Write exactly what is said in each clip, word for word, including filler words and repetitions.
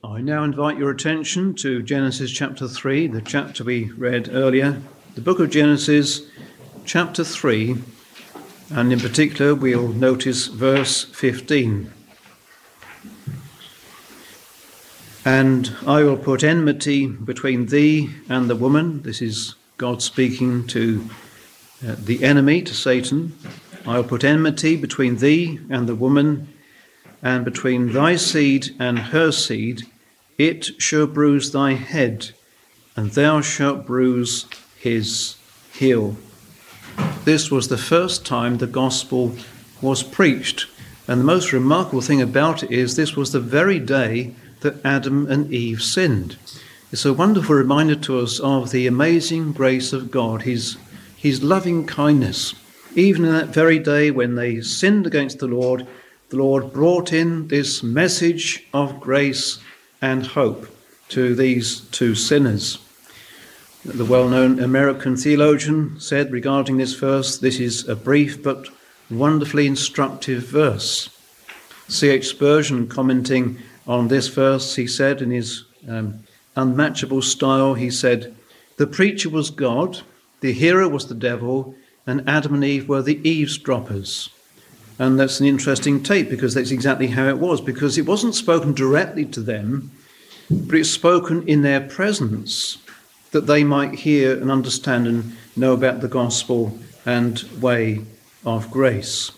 I now invite your attention to Genesis chapter three, the chapter we read earlier. The book of Genesis chapter three, and in particular we'll notice verse fifteen. And I will put enmity between thee and the woman. This is God speaking to uh, the enemy, to Satan. I will put enmity between thee and the woman, and between thy seed and her seed. It shall bruise thy head, and thou shalt bruise his heel. This was the first time the gospel was preached. And the most remarkable thing about it is this was the very day that Adam and Eve sinned. It's a wonderful reminder to us of the amazing grace of God, his, his loving kindness. Even in that very day when they sinned against the Lord, the Lord brought in this message of grace and hope to these two sinners. The well-known American theologian said regarding this verse, this is a brief but wonderfully instructive verse. C H Spurgeon, commenting on this verse, he said in his um, unmatchable style, he said, "The preacher was God, the hearer was the devil, and Adam and Eve were the eavesdroppers." And that's an interesting take, because that's exactly how it was, because it wasn't spoken directly to them, but it's spoken in their presence, that they might hear and understand and know about the gospel and way of grace.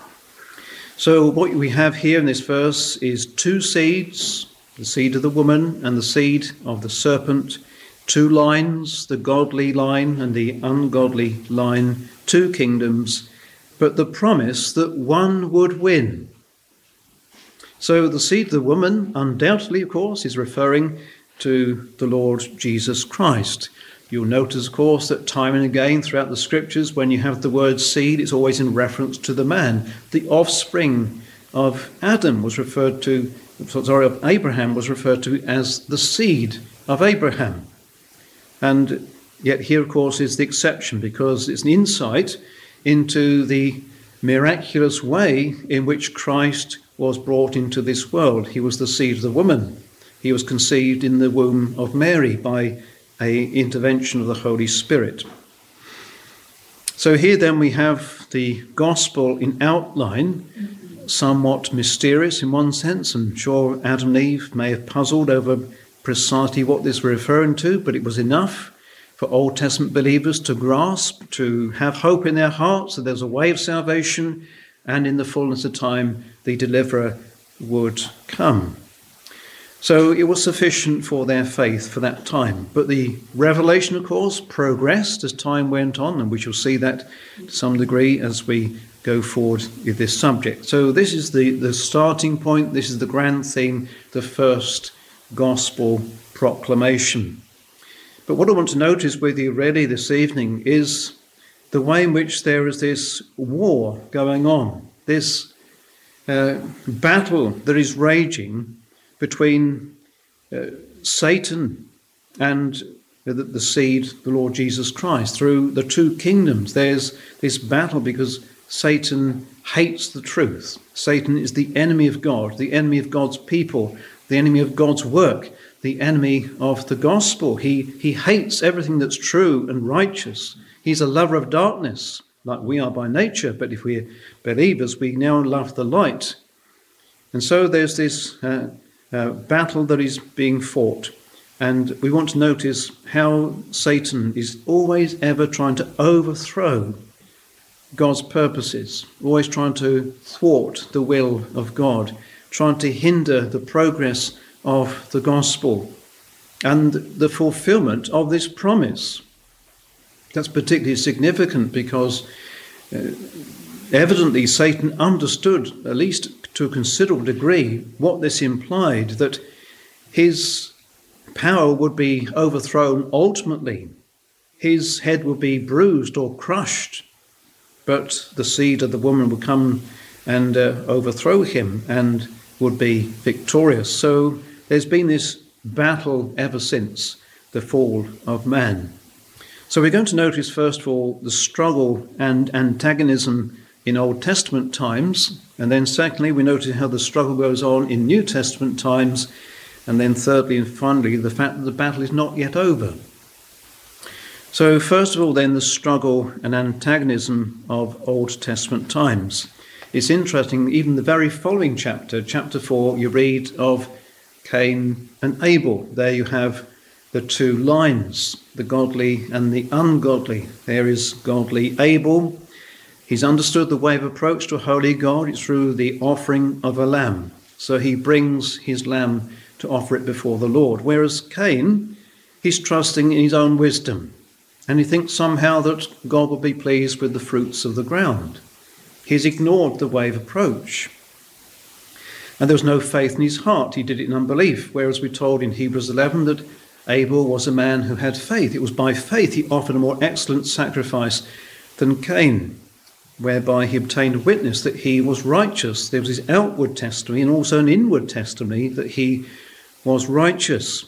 So what we have here in this verse is two seeds, the seed of the woman and the seed of the serpent, two lines, the godly line and the ungodly line, two kingdoms, but the promise that one would win. So the seed of the woman, undoubtedly, of course, is referring to the Lord Jesus Christ. You'll notice, of course, that time and again throughout the scriptures, when you have the word seed, it's always in reference to the man. The offspring of Adam was referred to, sorry, of Abraham was referred to as the seed of Abraham. And yet here, of course, is the exception, because it's an insight into the miraculous way in which Christ was brought into this world. He was the seed of the woman. He was conceived in the womb of Mary by an intervention of the Holy Spirit. So here then we have the gospel in outline, somewhat mysterious in one sense. I'm sure Adam and Eve may have puzzled over precisely what this was referring to, but it was enough for Old Testament believers to grasp, to have hope in their hearts that there's a way of salvation, and in the fullness of time the deliverer would come. So it was sufficient for their faith for that time. But the revelation, of course, progressed as time went on, and we shall see that to some degree as we go forward with this subject. So this is the, the starting point, this is the grand theme, the first gospel proclamation. But what I want to notice with you really this evening is the way in which there is this war going on, this uh, battle that is raging between uh, Satan and the, the seed, the Lord Jesus Christ, through the two kingdoms. There's this battle because Satan hates the truth. Satan is the enemy of God, the enemy of God's people, the enemy of God's work, the enemy of the gospel. He, he hates everything that's true and righteous. He's a lover of darkness, like we are by nature, but if we're believers, we now love the light. And so there's this uh, uh, battle that is being fought. And we want to notice how Satan is always ever trying to overthrow God's purposes, always trying to thwart the will of God, trying to hinder the progress of the gospel and the fulfillment of this promise. That's particularly significant because uh, evidently Satan understood, at least to a considerable degree, what this implied, that his power would be overthrown ultimately. His head would be bruised or crushed, but the seed of the woman would come and uh, overthrow him and would be victorious. So there's been this battle ever since the fall of man. So we're going to notice, first of all, the struggle and antagonism in Old Testament times, and then secondly, we notice how the struggle goes on in New Testament times, And then thirdly and finally, the fact that the battle is not yet over. So first of all then, the struggle and antagonism of Old Testament times. It's interesting, even the very following chapter, chapter four, you read of Cain and Abel. There you have the two lines, the godly and the ungodly. There is godly Abel. He's understood the way of approach to a holy God. It's through the offering of a lamb. So he brings his lamb to offer it before the Lord. Whereas Cain, he's trusting in his own wisdom. And he thinks somehow that God will be pleased with the fruits of the ground. He's ignored the way of approach. And there was no faith in his heart. He did it in unbelief. Whereas we're told in Hebrews eleven that Abel was a man who had faith. It was by faith he offered a more excellent sacrifice than Cain, whereby he obtained a witness that he was righteous. There was his outward testimony and also an inward testimony that he was righteous.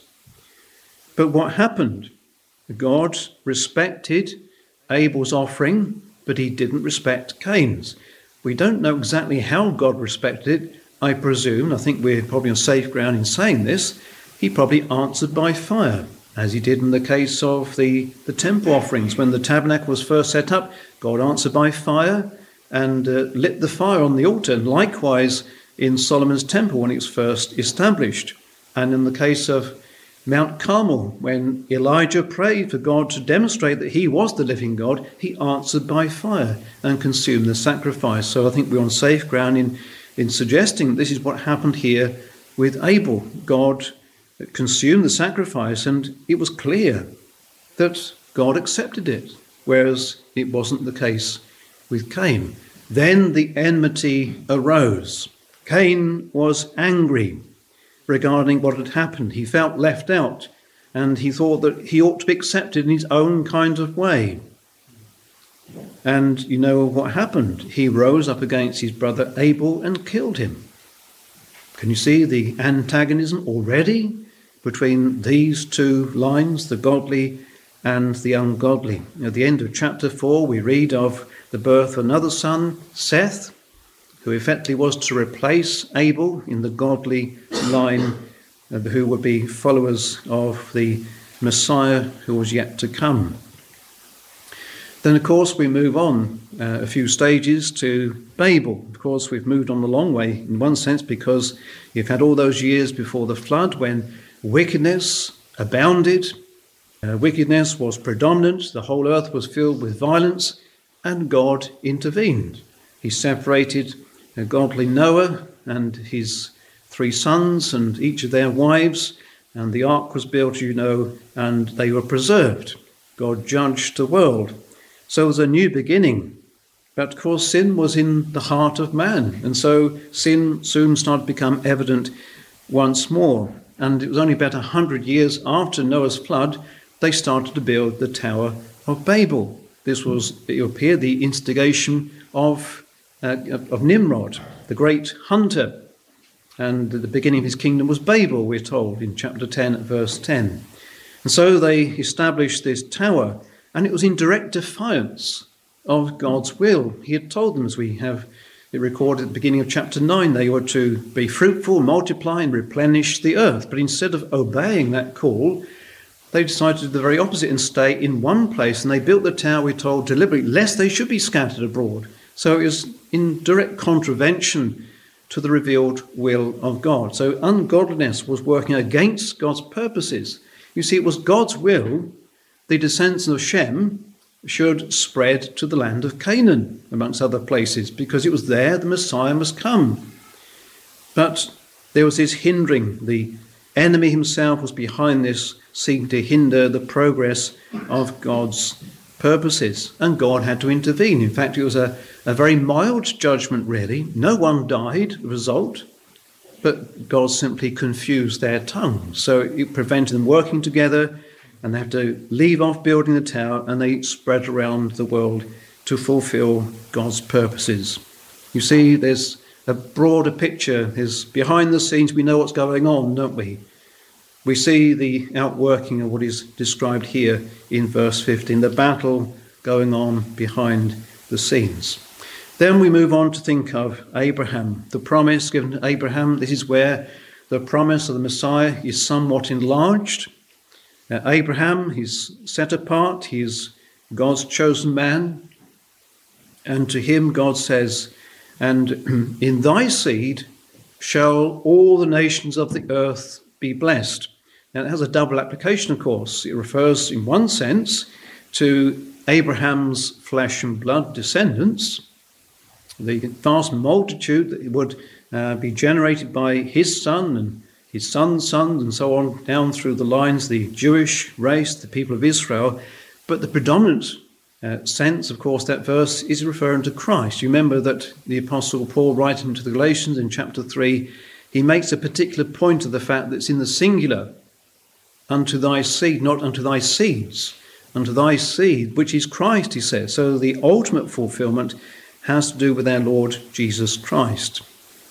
But what happened? God respected Abel's offering, but he didn't respect Cain's. We don't know exactly how God respected it. I presume, I think we're probably on safe ground in saying this, he probably answered by fire, as he did in the case of the, the temple offerings. When the tabernacle was first set up, God answered by fire and uh, lit the fire on the altar. And likewise in Solomon's temple when it was first established. And in the case of Mount Carmel, when Elijah prayed for God to demonstrate that he was the living God, he answered by fire and consumed the sacrifice. So I think we're on safe ground in, in suggesting this is what happened here with Abel. God consumed the sacrifice, and it was clear that God accepted it, whereas it wasn't the case with Cain. Then the enmity arose. Cain was angry regarding what had happened. He felt left out, and he thought that he ought to be accepted in his own kind of way. And you know what happened? He rose up against his brother Abel and killed him. Can you see the antagonism already between these two lines, the godly and the ungodly? At the end of chapter four, we read of the birth of another son, Seth, who effectively was to replace Abel in the godly line, uh, who would be followers of the Messiah who was yet to come. Then, of course, we move on uh, a few stages to Babel. Of course, we've moved on a long way in one sense because you've had all those years before the flood when wickedness abounded, uh, wickedness was predominant, the whole earth was filled with violence, and God intervened. He separated a godly Noah and his three sons and each of their wives, and the ark was built, you know, and they were preserved. God judged the world. So it was a new beginning. But of course sin was in the heart of man, and so sin soon started to become evident once more. And it was only about a hundred years after Noah's flood they started to build the Tower of Babel. This was, it appeared, the instigation of Uh, of Nimrod, the great hunter, and the beginning of his kingdom was Babel, we're told in chapter ten, verse ten. And so they established this tower, and it was in direct defiance of God's will. He had told them, as we have it recorded at the beginning of chapter nine, they were to be fruitful, multiply, and replenish the earth. But instead of obeying that call, they decided to do the very opposite and stay in one place, and they built the tower, we're told, deliberately, lest they should be scattered abroad. So it was in direct contravention to the revealed will of God. So ungodliness was working against God's purposes. You see, it was God's will the descendants of Shem should spread to the land of Canaan, amongst other places, because it was there the Messiah must come. But there was this hindering. The enemy himself was behind this, seeking to hinder the progress of God's purposes, and God had to intervene. In fact, it was a, a very mild judgment, really. No one died, the result, but God simply confused their tongues. So it prevented them working together, and they had to leave off building the tower, and they spread around the world to fulfill God's purposes. You see, there's a broader picture. There's behind the scenes, we know what's going on, don't we? We see the outworking of what is described here in verse fifteen, the battle going on behind the scenes. Then we move on to think of Abraham, the promise given to Abraham. This is where the promise of the Messiah is somewhat enlarged. Uh, Abraham, he's set apart, he is God's chosen man, and to him God says, and in thy seed shall all the nations of the earth be blessed. Now it has a double application, of course. It refers in one sense to Abraham's flesh and blood descendants, the vast multitude that would uh, be generated by his son and his son's sons and so on, down through the lines, the Jewish race, the people of Israel. But the predominant uh, sense, of course, that verse is referring to Christ. You remember that the Apostle Paul, writing to the Galatians in chapter three, he makes a particular point of the fact that it's in the singular, unto thy seed, not unto thy seeds, unto thy seed, which is Christ, he says. So the ultimate fulfillment has to do with our Lord Jesus Christ.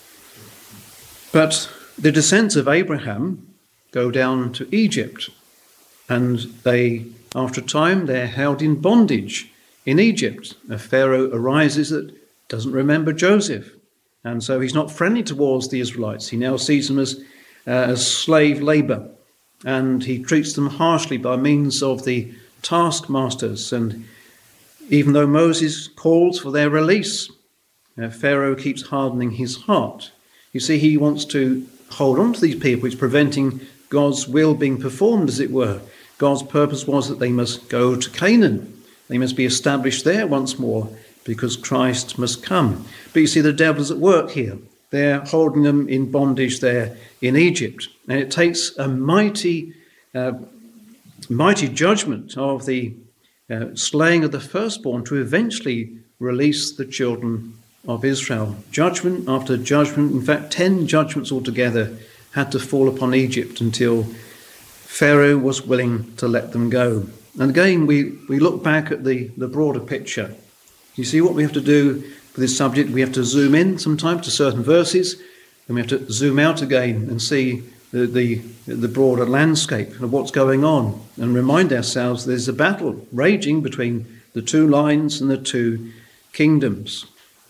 But the descendants of Abraham go down to Egypt, and they, after a time, they're held in bondage in Egypt. A Pharaoh arises that doesn't remember Joseph, and so he's not friendly towards the Israelites. He now sees them as, uh, as slave labour, and he treats them harshly by means of the taskmasters. And even though Moses calls for their release, uh, Pharaoh keeps hardening his heart. You see, he wants to hold on to these people. It's preventing God's will being performed, as it were. God's purpose was that they must go to Canaan. They must be established there once more, because Christ must come. But you see, the devil's at work here. They're holding them in bondage there in Egypt. And it takes a mighty, uh, mighty judgment of the uh, slaying of the firstborn to eventually release the children of Israel. Judgment after judgment, in fact, ten judgments altogether had to fall upon Egypt until Pharaoh was willing to let them go. And again, we, we look back at the, the broader picture. You see what we have to do for this subject? We have to zoom in sometimes to certain verses, and we have to zoom out again and see the, the, the broader landscape of what's going on, and remind ourselves there's a battle raging between the two lines and the two kingdoms.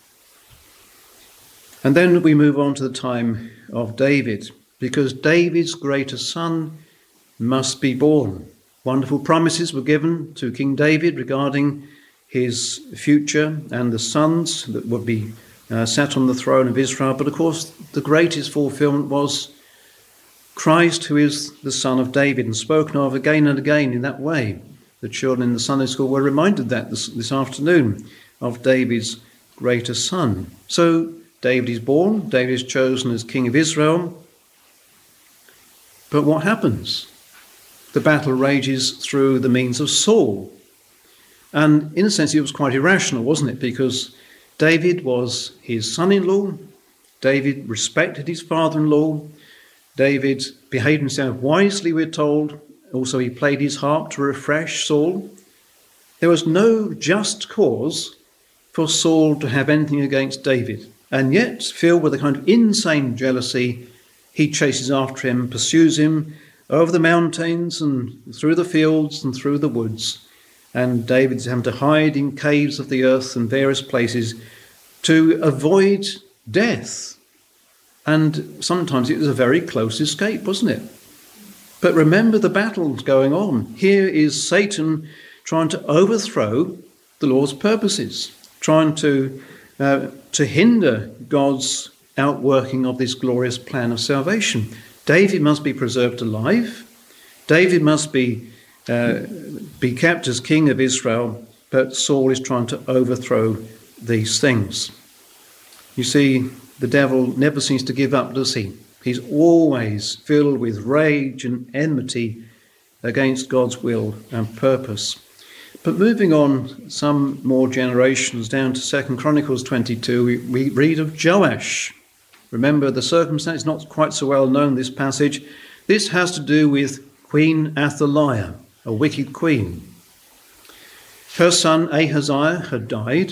And then we move on to the time of David, because David's greater son must be born. Wonderful promises were given to King David regarding his future and the sons that would be uh, sat on the throne of Israel. But of course, the greatest fulfillment was Christ, who is the son of David, and spoken of again and again in that way. The children in the Sunday school were reminded that this, this afternoon of David's greater son. So David is born, David is chosen as king of Israel. But what happens? The battle rages through the means of Saul. And in a sense, it was quite irrational, wasn't it? Because David was his son-in-law. David respected his father-in-law. David behaved himself wisely, we're told. Also, he played his harp to refresh Saul. There was no just cause for Saul to have anything against David. And yet, filled with a kind of insane jealousy, he chases after him, pursues him over the mountains and through the fields and through the woods. And David's having to hide in caves of the earth and various places to avoid death. And sometimes it was a very close escape, wasn't it? But remember the battles going on. Here is Satan trying to overthrow the Lord's purposes, trying to uh, to hinder God's outworking of this glorious plan of salvation. David must be preserved alive. David must be uh, be kept as king of Israel, but Saul is trying to overthrow these things. You see, the devil never seems to give up, does he? He's always filled with rage and enmity against God's will and purpose. But moving on some more generations down to Second Chronicles twenty-two, we, we read of Joash. Remember, the circumstance is not quite so well known, this passage. This has to do with Queen Athaliah, a wicked queen. Her son Ahaziah had died,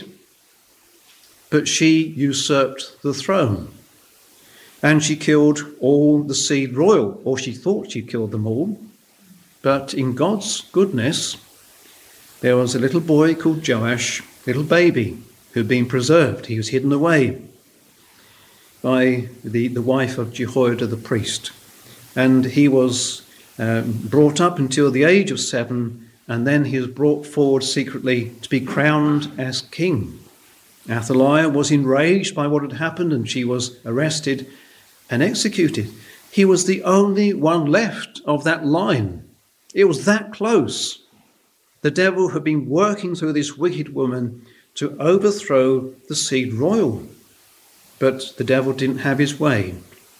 but she usurped the throne. And she killed all the seed royal, or she thought she killed them all. But in God's goodness, there was a little boy called Joash, little baby, who'd been preserved. He was hidden away. by the, the wife of Jehoiada the priest. And he was um, brought up until the age of seven, and then he was brought forward secretly to be crowned as king. Athaliah was enraged by what had happened, and she was arrested and executed. He was the only one left of that line. It was that close. The devil had been working through this wicked woman to overthrow the seed royal. But the devil didn't have his way.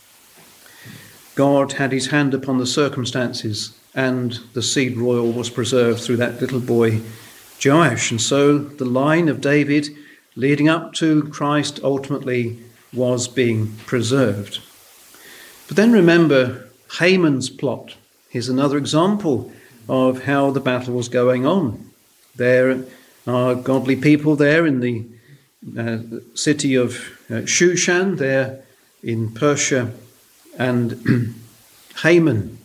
God had his hand upon the circumstances, and the seed royal was preserved through that little boy, Joash. And so the line of David leading up to Christ ultimately was being preserved. But then remember Haman's plot. Here's another example of how the battle was going on. There are godly people there in the uh, city of uh, Shushan, there in Persia, and Haman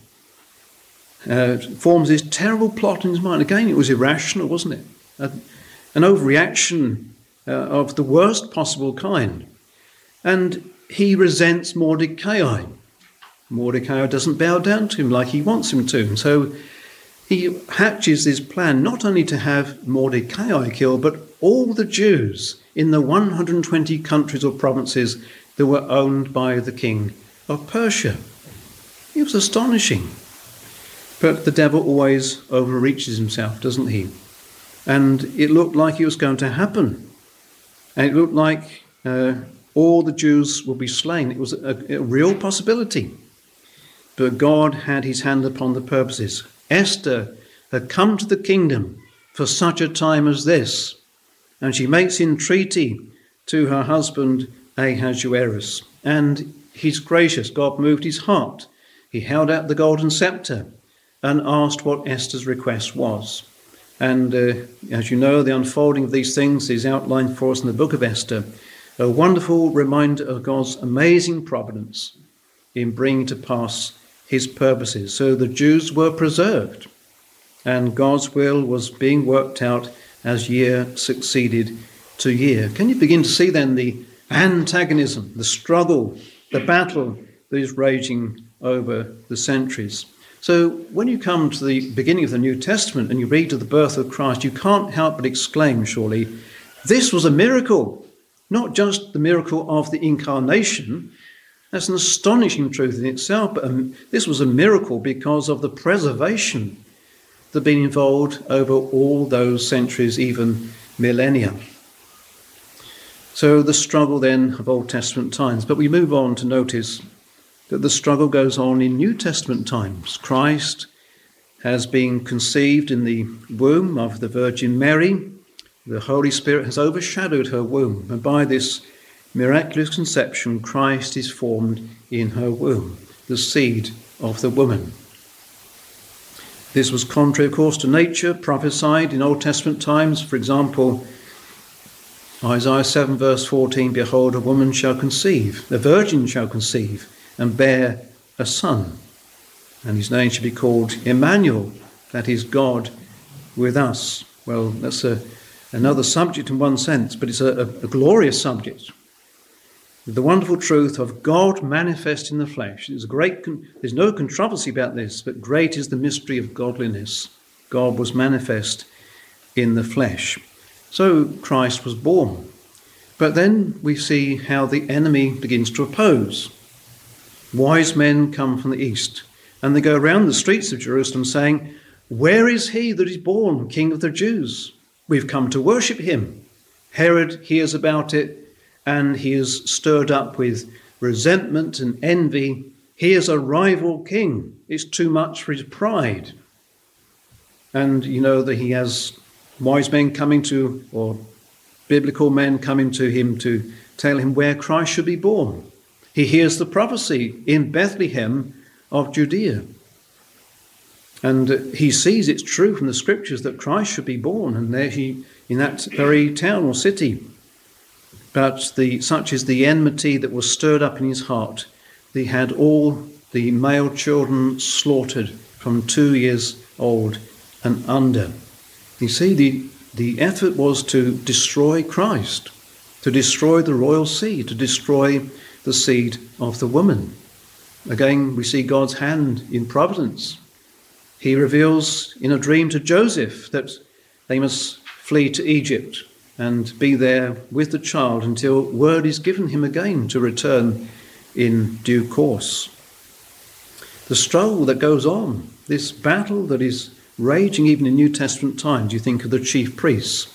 uh, forms this terrible plot in his mind. Again, it was irrational, wasn't it? Uh, an overreaction uh, of the worst possible kind. And he resents Mordecai. Mordecai doesn't bow down to him like he wants him to. And so he hatches this plan not only to have Mordecai killed, but all the Jews in the one hundred twenty countries or provinces that were owned by the king of Persia. It was astonishing. But the devil always overreaches himself, doesn't he? And it looked like it was going to happen. And it looked like uh, all the Jews would be slain. It was a, a real possibility. But God had his hand upon the purposes. Esther had come to the kingdom for such a time as this. And she makes entreaty to her husband Ahasuerus. And he's gracious. God moved his heart. He held out the golden scepter and asked what Esther's request was. And uh, as you know, the unfolding of these things is outlined for us in the book of Esther, a wonderful reminder of God's amazing providence in bringing to pass his purposes. So the Jews were preserved, and God's will was being worked out as year succeeded to year. Can you begin to see then the antagonism, the struggle, the battle that is raging over the centuries? So when you come to the beginning of the New Testament and you read of the birth of Christ, you can't help but exclaim, surely, this was a miracle, not just the miracle of the incarnation. That's an astonishing truth in itself, but um, this was a miracle because of the preservation that had been involved over all those centuries, even millennia. So the struggle then of Old Testament times. But we move on to notice that the struggle goes on in New Testament times. Christ has been conceived in the womb of the Virgin Mary. The Holy Spirit has overshadowed her womb, and by this miraculous conception, Christ is formed in her womb, the seed of the woman. This was contrary, of course, to nature, prophesied in Old Testament times. For example, Isaiah seven verse fourteen, behold, a woman shall conceive, a virgin shall conceive, and bear a son, and his name shall be called Emmanuel, that is God with us. Well, that's a, another subject in one sense, but it's a, a, a glorious subject. The wonderful truth of God manifest in the flesh. There's, a great con- there's no controversy about this, but great is the mystery of godliness. God was manifest in the flesh. So Christ was born. But then we see how the enemy begins to oppose. Wise men come from the east, and they go around the streets of Jerusalem saying, where is he that is born King of the Jews? We've come to worship him. Herod hears about it, and he is stirred up with resentment and envy. He is a rival king. It's too much for his pride. And you know that he has wise men coming to, or biblical men coming to him to tell him where Christ should be born. He hears the prophecy in Bethlehem of Judea. And he sees it's true from the scriptures that Christ should be born, and there he, in that very town or city. But the, such is the enmity that was stirred up in his heart. He had all the male children slaughtered from two years old and under. You see, the, the effort was to destroy Christ, to destroy the royal seed, to destroy the seed of the woman. Again, we see God's hand in providence. He reveals in a dream to Joseph that they must flee to Egypt and be there with the child until word is given him again to return in due course. The struggle that goes on, this battle that is raging even in New Testament times, you think of the chief priests.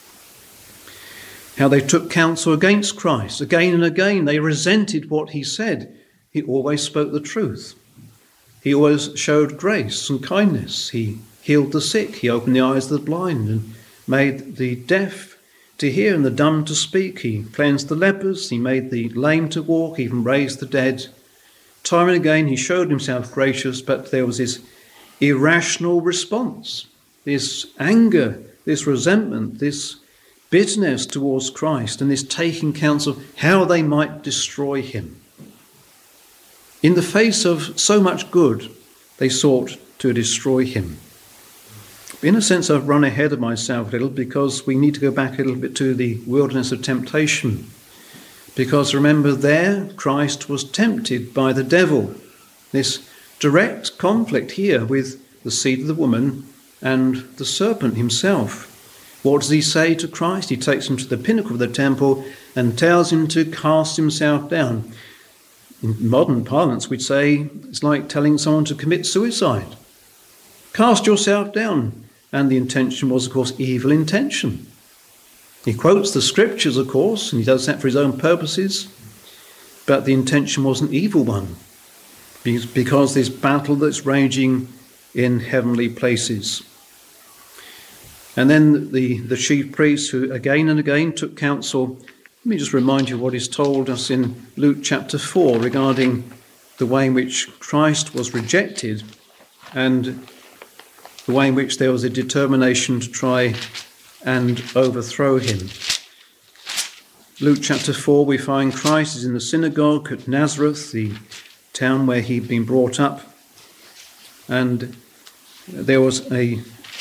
How they took counsel against Christ. Again and again they resented what he said. He always spoke the truth. He always showed grace and kindness. He healed the sick. He opened the eyes of the blind and made the deaf to hear and the dumb to speak. He cleansed the lepers. He made the lame to walk, even raised the dead. Time and again he showed himself gracious, but there was this irrational response, this anger, this resentment, this bitterness towards Christ, and this taking counsel how they might destroy him. In the face of so much good, they sought to destroy him. In a sense, I've run ahead of myself a little because we need to go back a little bit to the wilderness of temptation. Because remember, there Christ was tempted by the devil. This direct conflict here with the seed of the woman and the serpent himself. What does he say to Christ? He takes him to the pinnacle of the temple and tells him to cast himself down. In modern parlance, we'd say it's like telling someone to commit suicide. Cast yourself down. And the intention was, of course, evil intention. He quotes the scriptures, of course, and he does that for his own purposes. But the intention was an evil one, because this battle that's raging in heavenly places. And then the, the chief priests, who again and again took counsel. Let me just remind you what is told us in Luke chapter four regarding the way in which Christ was rejected and the way in which there was a determination to try and overthrow him. Luke chapter four, we find Christ is in the synagogue at Nazareth, the town where he'd been brought up, and there was a,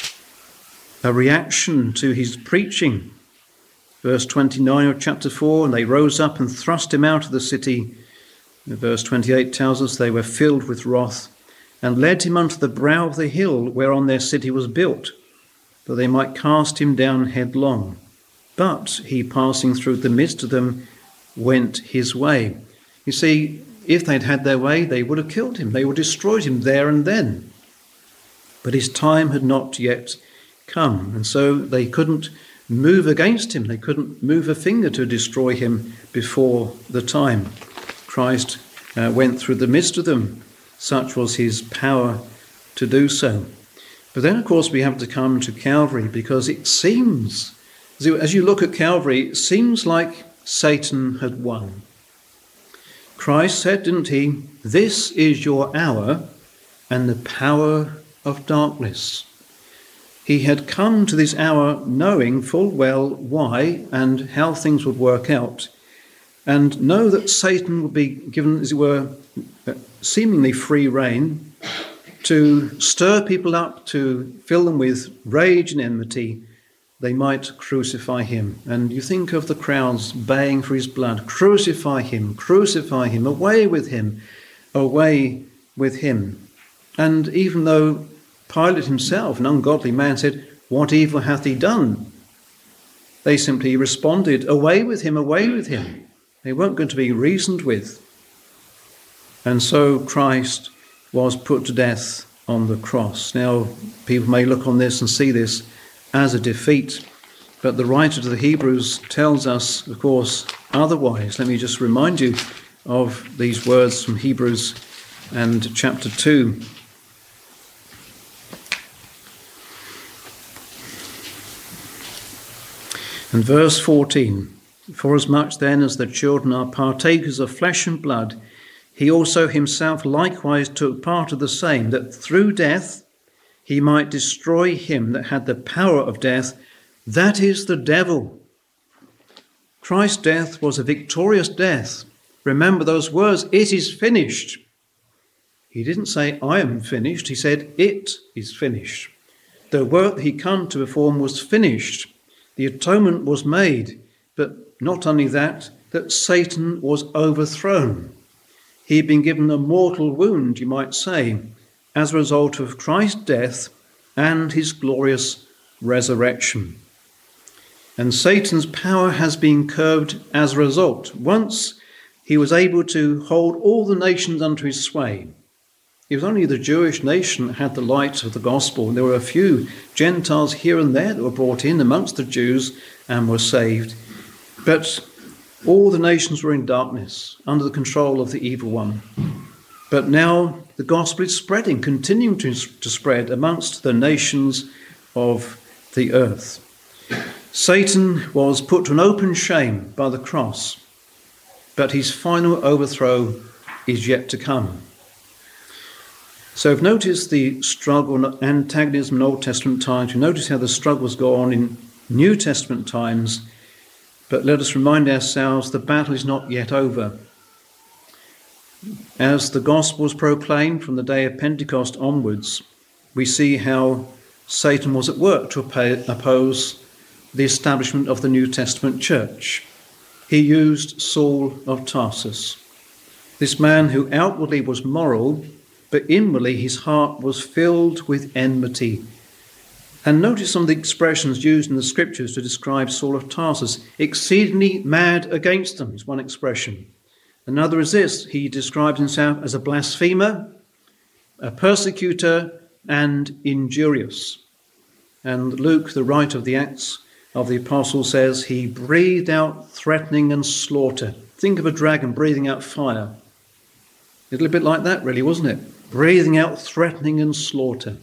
a reaction to his preaching. Verse twenty-nine of chapter four, and they rose up and thrust him out of the city. Verse twenty-eight tells us they were filled with wrath and led him unto the brow of the hill whereon their city was built, that they might cast him down headlong. But he, passing through the midst of them, went his way. You see, if they'd had their way, they would have killed him. They would have destroyed him there and then. But his time had not yet come, and so they couldn't move against him. They couldn't move a finger to destroy him before the time. Christ uh, went through the midst of them. Such was his power to do so. But then, of course, we have to come to Calvary, because it seems, as you look at Calvary, it seems like Satan had won. Christ said, didn't he, "This is your hour and the power of darkness." He had come to this hour knowing full well why and how things would work out, and know that Satan would be given, as it were, seemingly free rein to stir people up, to fill them with rage and enmity. They might crucify him. And you think of the crowds baying for his blood. Crucify him, crucify him, away with him, away with him. And even though Pilate himself, an ungodly man, said, "What evil hath he done?" they simply responded, "Away with him, away with him." They weren't going to be reasoned with. And so Christ was put to death on the cross. Now, people may look on this and see this as a defeat, but the writer to the Hebrews tells us, of course, otherwise. Let me just remind you of these words from Hebrews and chapter two. And verse fourteen, "Forasmuch then as the children are partakers of flesh and blood, he also himself likewise took part of the same, that through death he might destroy him that had the power of death, that is the devil." Christ's death was a victorious death. Remember those words, "It is finished." He didn't say, "I am finished." He said, "It is finished." The work that he came to perform was finished. The atonement was made. But not only that, that Satan was overthrown. He had been given a mortal wound, you might say, as a result of Christ's death and his glorious resurrection. And Satan's power has been curbed as a result. Once he was able to hold all the nations under his sway. It was only the Jewish nation that had the light of the gospel. And there were a few Gentiles here and there that were brought in amongst the Jews and were saved. But all the nations were in darkness, under the control of the evil one. But now the gospel is spreading, continuing to, to spread amongst the nations of the earth. Satan was put to an open shame by the cross, but his final overthrow is yet to come. So if notice the struggle and antagonism in Old Testament times, you notice how the struggles go on in New Testament times, but let us remind ourselves the battle is not yet over. As the gospel was proclaimed from the day of Pentecost onwards, we see how Satan was at work to oppose the establishment of the New Testament church. He used Saul of Tarsus, this man who outwardly was moral, but inwardly his heart was filled with enmity. And notice some of the expressions used in the scriptures to describe Saul of Tarsus. Exceedingly mad against them is one expression. Another is this: he describes himself as a blasphemer, a persecutor, and injurious. And Luke, the writer of the Acts of the Apostle, says he breathed out threatening and slaughter. Think of a dragon breathing out fire. A little bit like that, really, wasn't it? Breathing out threatening and slaughter.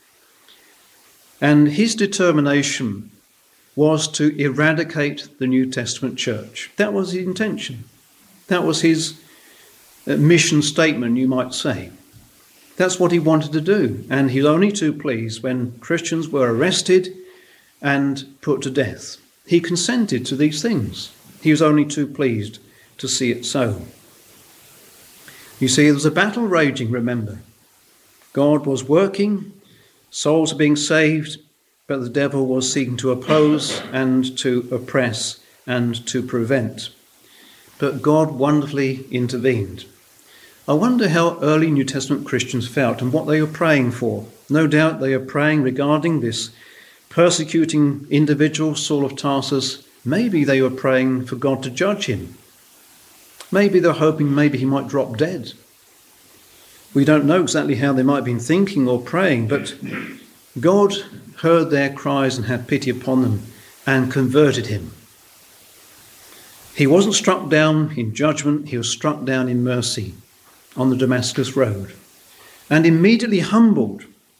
And his determination was to eradicate the New Testament church. That was his intention. That was his mission statement, you might say. That's what he wanted to do. And he was only too pleased when Christians were arrested and put to death. He consented to these things. He was only too pleased to see it so. You see, there was a battle raging, remember. God was working, souls were being saved, but the devil was seeking to oppose and to oppress and to prevent. But God wonderfully intervened. I wonder how early New Testament Christians felt and what they were praying for. No doubt they were praying regarding this persecuting individual, Saul of Tarsus. Maybe they were praying for God to judge him. Maybe they were hoping maybe he might drop dead. We don't know exactly how they might have been thinking or praying, but God heard their cries and had pity upon them and converted him. He wasn't struck down in judgment, he was struck down in mercy on the Damascus road. And immediately humbled,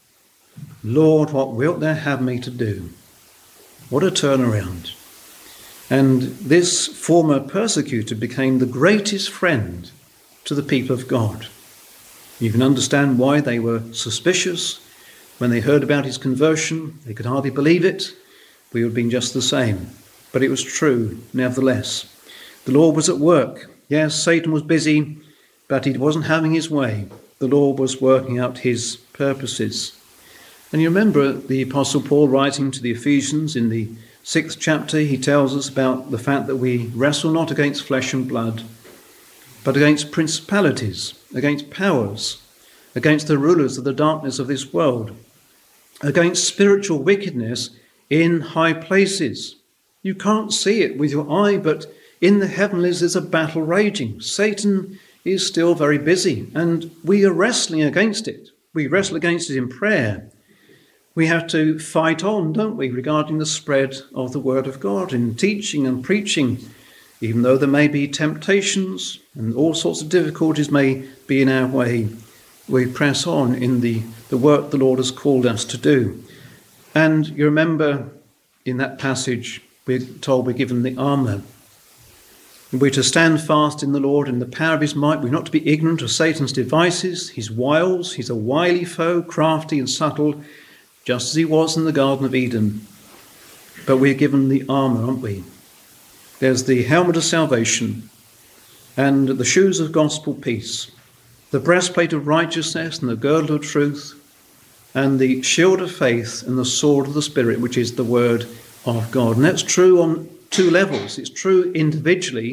Lord, what wilt thou have me to do? What a turnaround. And this former persecutor became the greatest friend to the people of God. You can understand why they were suspicious. When they heard about his conversion, they could hardly believe it. We would have been just the same. But it was true, nevertheless. The Lord was at work. Yes, Satan was busy, but he wasn't having his way. The Lord was working out his purposes. And you remember the Apostle Paul writing to the Ephesians in the sixth chapter, he tells us about the fact that we wrestle not against flesh and blood, but against principalities, against powers, against the rulers of the darkness of this world, against spiritual wickedness in high places. You can't see it with your eye, but in the heavenlies there's a battle raging. Satan is still very busy, and we are wrestling against it. We wrestle against it in prayer. We have to fight on, don't we, regarding the spread of the word of God in teaching and preaching, even though there may be temptations and all sorts of difficulties may be in our way. We press on in the, the work the Lord has called us to do. And you remember in that passage, we're told we're given the armour. We're to stand fast in the Lord in the power of his might. We're not to be ignorant of Satan's devices, his wiles. He's a wily foe, crafty and subtle, just as he was in the Garden of Eden. But we're given the armour, aren't we? There's the helmet of salvation and the shoes of gospel peace, the breastplate of righteousness and the girdle of truth, and the shield of faith and the sword of the Spirit, which is the word of God. And that's true on two levels. It's true individually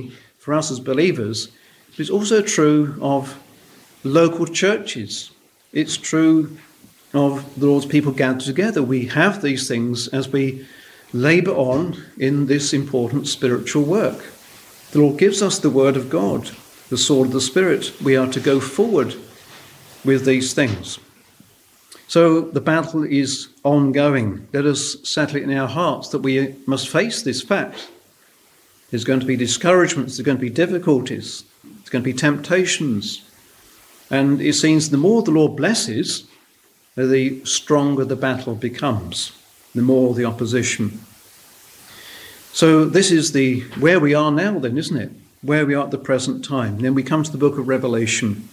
for us as believers, but it's also true of local churches. It's true of the Lord's people gathered together. We have these things as we labour on in this important spiritual work. The Lord gives us the word of God, the sword of the Spirit. We are to go forward with these things. So the battle is ongoing. Let us settle it in our hearts that we must face this fact. There's going to be discouragements, there's going to be difficulties, there's going to be temptations. And it seems the more the Lord blesses, the stronger the battle becomes, the more the opposition. So this is the where we are now then, isn't it? Where we are at the present time. Then we come to the book of Revelation,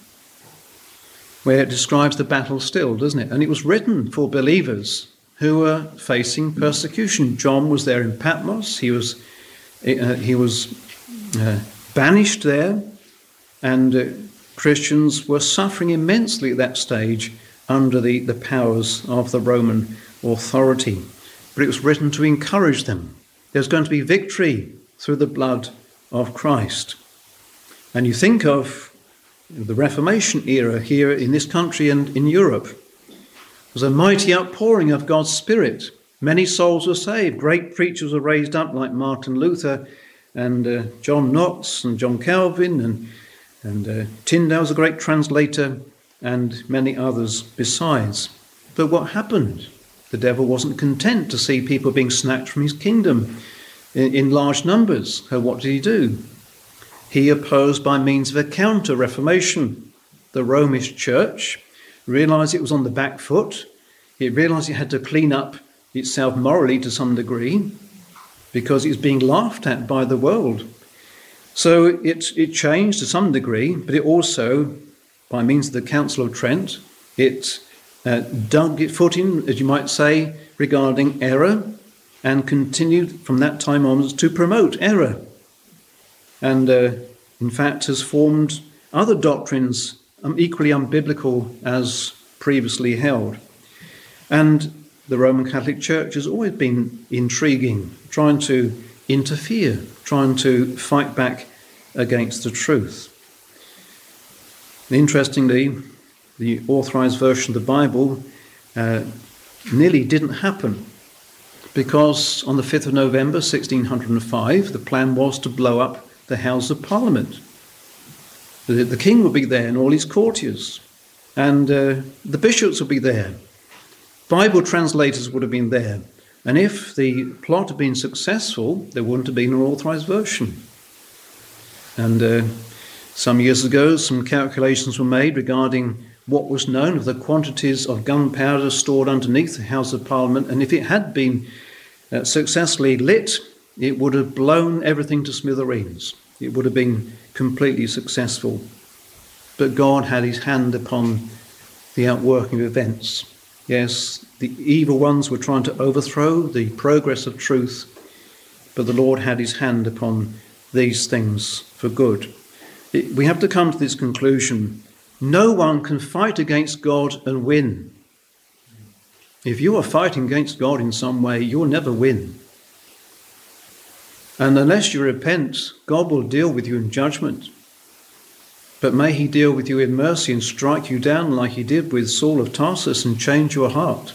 where it describes the battle still, doesn't it? And it was written for believers who were facing persecution. John was there in Patmos. He was uh, he was uh, banished there, and uh, Christians were suffering immensely at that stage under the, the powers of the Roman authority. But it was written to encourage them. There's going to be victory through the blood of Christ. And you think of the Reformation era here in this country and in Europe. There was a mighty outpouring of God's Spirit. Many souls were saved. Great preachers were raised up like Martin Luther and uh, John Knox and John Calvin, and, and uh, Tyndale was a great translator, and many others besides. But what happened? The devil wasn't content to see people being snatched from his kingdom in, in large numbers. So what did he do? He opposed by means of a counter-reformation. The Romish church realised it was on the back foot. It realised it had to clean up itself morally to some degree because it was being laughed at by the world. So it, it changed to some degree, but it also, by means of the Council of Trent, it uh, dug its foot in, as you might say, regarding error, and continued from that time onwards to promote error. And uh, in fact has formed other doctrines um, equally unbiblical as previously held. And the Roman Catholic Church has always been intriguing, trying to interfere, trying to fight back against the truth. Interestingly, the authorized version of the Bible uh, nearly didn't happen, because on the fifth of November sixteen oh five, the plan was to blow up the House of Parliament. The, the king would be there and all his courtiers, and uh, the bishops would be there. Bible translators would have been there. And if the plot had been successful, there wouldn't have been an authorized version. And uh, some years ago, some calculations were made regarding what was known of the quantities of gunpowder stored underneath the House of Parliament. And if it had been uh, successfully lit, it would have blown everything to smithereens. It would have been completely successful. But God had his hand upon the outworking of events. Yes, the evil ones were trying to overthrow the progress of truth, but the Lord had his hand upon these things for good. It, we have to come to this conclusion. No one can fight against God and win. If you are fighting against God in some way, you'll never win. And unless you repent, God will deal with you in judgment. But may he deal with you in mercy and strike you down like he did with Saul of Tarsus and change your heart.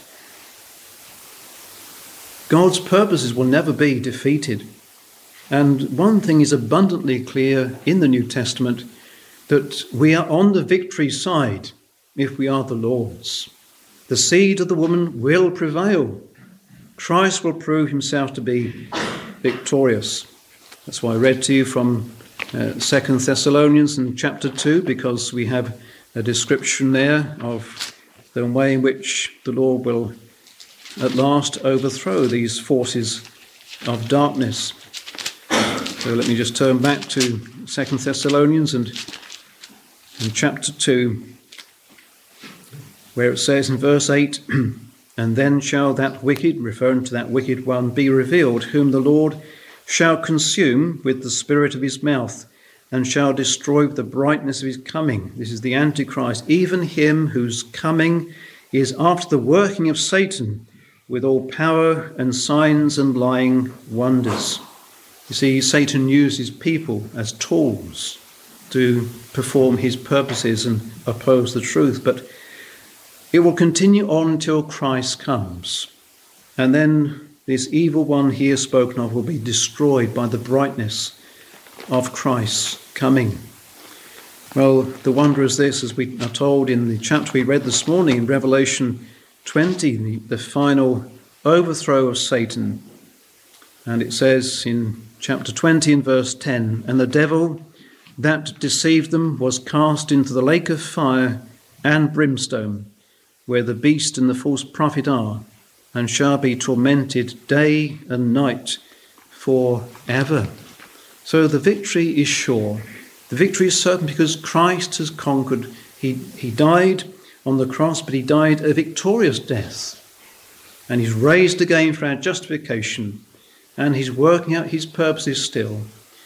God's purposes will never be defeated. And one thing is abundantly clear in the New Testament, that we are on the victory side if we are the Lord's. The seed of the woman will prevail. Christ will prove himself to be victorious. That's why I read to you from uh, Second Thessalonians in chapter two, because we have a description there of the way in which the Lord will at last overthrow these forces of darkness. So let me just turn back to Second Thessalonians and in chapter two, where it says in verse eight, "And then shall that wicked," referring to that wicked one, "be revealed, whom the Lord shall consume with the spirit of his mouth, and shall destroy with the brightness of his coming." This is the Antichrist, "even him whose coming is after the working of Satan, with all power and signs and lying wonders." You see, Satan uses people as tools to perform his purposes and oppose the truth, but it will continue on until Christ comes. And then this evil one here spoken of will be destroyed by the brightness of Christ's coming. Well, the wonder is this, as we are told in the chapter we read this morning in Revelation twenty, the, the final overthrow of Satan. And it says in chapter twenty in verse ten, "And the devil that deceived them was cast into the lake of fire and brimstone, where the beast and the false prophet are, and shall be tormented day and night forever." So the victory is sure. The victory is certain because Christ has conquered. He, he died on the cross, but he died a victorious death. And he's raised again for our justification. And he's working out his purposes still.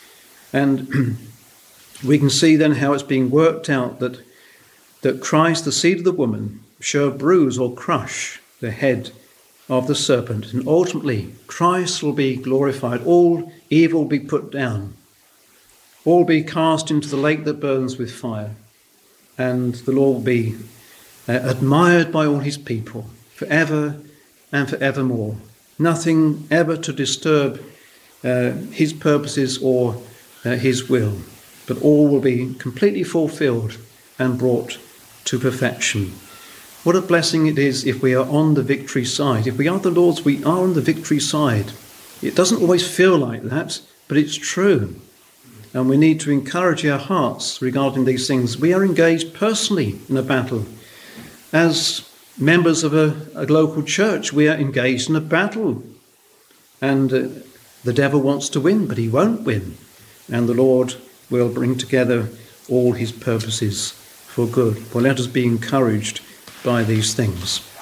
And we can see then how it's being worked out that, that Christ, the seed of the woman, shall bruise or crush the head of the serpent. And ultimately, Christ will be glorified. All evil will be put down. All be cast into the lake that burns with fire. And the Lord will be uh, admired by all his people forever and forevermore. Nothing ever to disturb uh, his purposes or uh, his will. But all will be completely fulfilled and brought to perfection. What a blessing it is if we are on the victory side. If we are the Lord's, we are on the victory side. It doesn't always feel like that, but it's true. And we need to encourage our hearts regarding these things. We are engaged personally in a battle. As members of a, a local church, we are engaged in a battle. And uh, the devil wants to win, but he won't win. And the Lord will bring together all his purposes for good. Well, let us be encouraged by these things.